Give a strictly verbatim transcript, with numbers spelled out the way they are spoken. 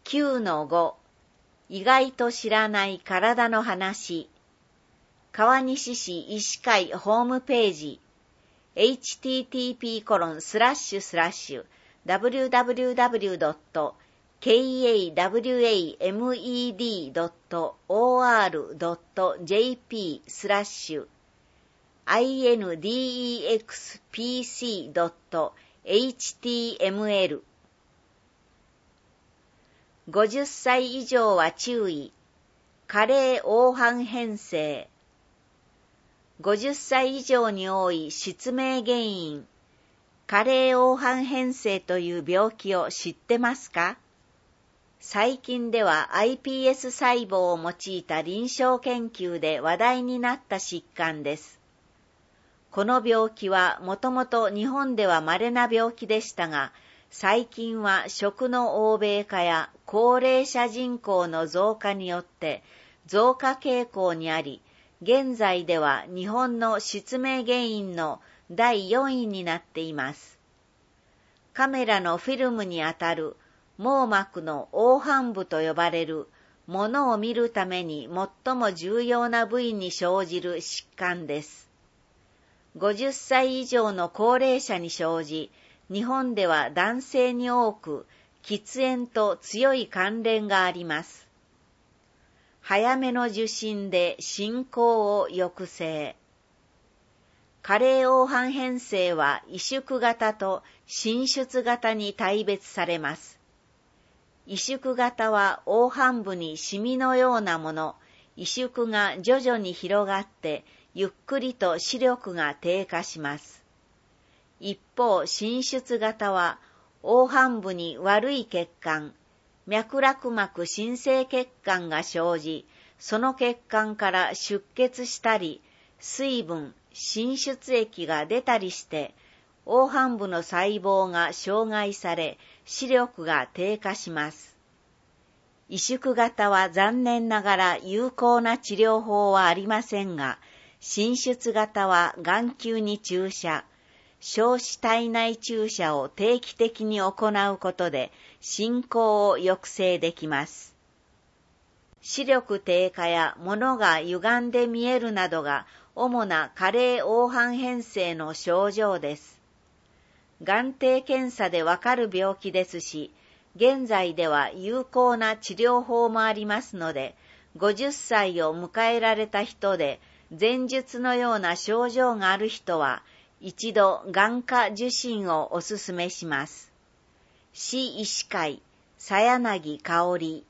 きゅうのご 意外と知らない体の話。川西市医師会ホームページ エイチティーティーピーコロンスラッシュスラッシュダブリューダブリューダブリュードットケーエーダブリューエーエムイーディードットオーアールドットジェーピースラッシュアイエヌディーイーエックスピーシードットエイチティーエムエル ごじゅっさい以上は注意。加齢黄斑変性。ごじゅっさい以上に多い失明原因。加齢黄斑変性という病気を知ってますか？最近では アイピーエス 細胞を用いた臨床研究で話題になった疾患です。この病気はもともと日本では稀な病気でしたが、最近は食の欧米化や高齢者人口の増加によって増加傾向にあり、現在では日本の失明原因のだいよんいになっています。カメラのフィルムにあたる網膜の黄斑部と呼ばれるものを見るために最も重要な部位に生じる疾患です。ごじゅっさい以上の高齢者に生じ、日本では男性に多く喫煙と強い関連があります。早めの受診で進行を抑制。加齢黄斑変性は萎縮型と滲出型に大別されます。萎縮型は黄斑部にシミのようなもの、萎縮が徐々に広がってゆっくりと視力が低下します。一方、滲出型は黄斑部に悪い血管、脈絡膜新生血管が生じ、その血管から出血したり、水分、滲出液が出たりして、黄斑部の細胞が傷害され、視力が低下します。萎縮型は残念ながら有効な治療法はありませんが、滲出型は眼球に注射、小視体内注射を定期的に行うことで進行を抑制できます。視力低下や物が歪んで見えるなどが主な加齢黄斑変性の症状です。眼底検査でわかる病気ですし、現在では有効な治療法もありますので、ごじゅっさいを迎えられた人で前述のような症状がある人は、一度眼科受診をお勧めします。市医師会、佐柳香織